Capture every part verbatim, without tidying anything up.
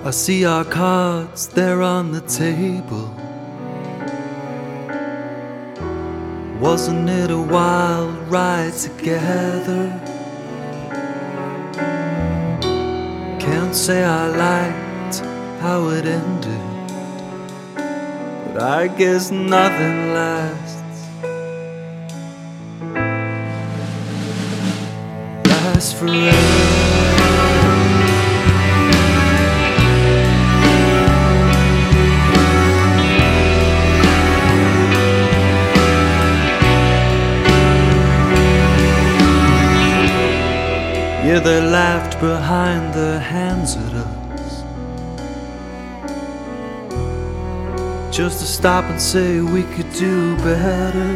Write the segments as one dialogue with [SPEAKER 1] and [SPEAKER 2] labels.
[SPEAKER 1] I see our cards there on the table. Wasn't it a wild ride together? Can't say I liked how it ended, but I guess nothing lasts. Lasts forever. Yeah, they laughed behind their hands at us, just to stop and say we could do better.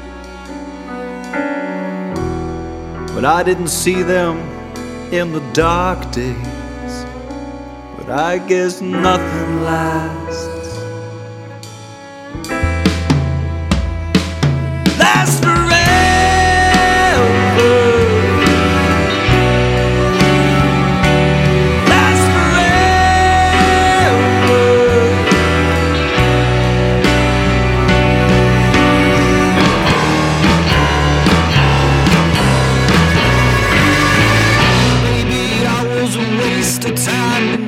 [SPEAKER 1] But I didn't see them in the dark days, but I guess nothing lasts. Lasts forever. Waste of time.